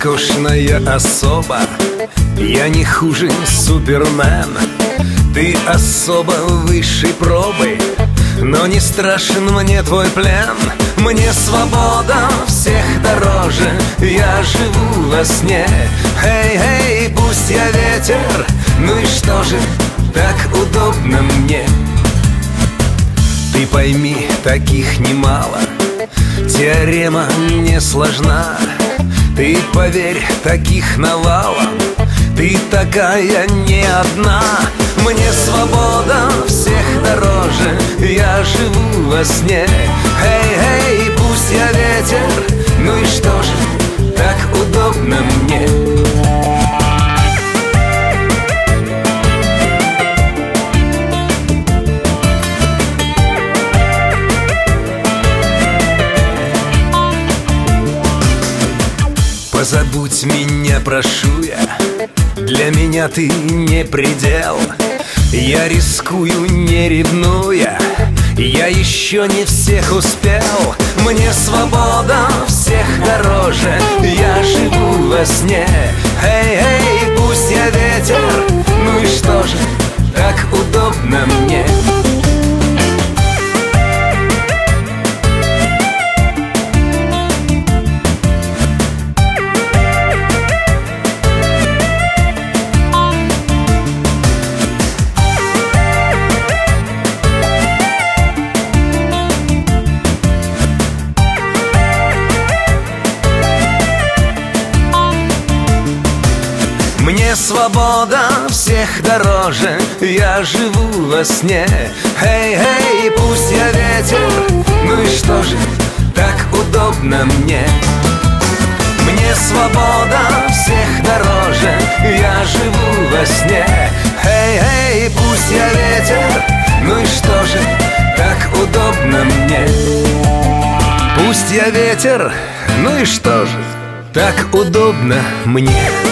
роскошная особа, я не хуже Супермен. Ты особо высшей пробы, но не страшен мне твой плен. Мне свобода всех дороже, я живу во сне. Эй, пусть я ветер, ну и что же, так удобно мне. Ты пойми, таких немало, теорема не сложна. Ты поверь, таких навалом, ты такая не одна. Мне свобода всех дороже, я живу во сне. Эй, пусть я ветер, ну и что же, так удобно мне. Позабудь меня, прошу я, для меня ты не предел. Я рискую, не ревнуя, я еще не всех успел. Мне свобода всех дороже, я живу во сне. Эй, пусть я ветер, ну и что же, так удобно мне. Мне свобода всех дороже, я живу во сне. Эй, пусть я ветер, ну и что же, так удобно мне. Мне свобода всех дороже, я живу во сне. Эй, пусть я ветер, ну и что же, так удобно мне. Пусть я ветер, ну и что же, так удобно мне.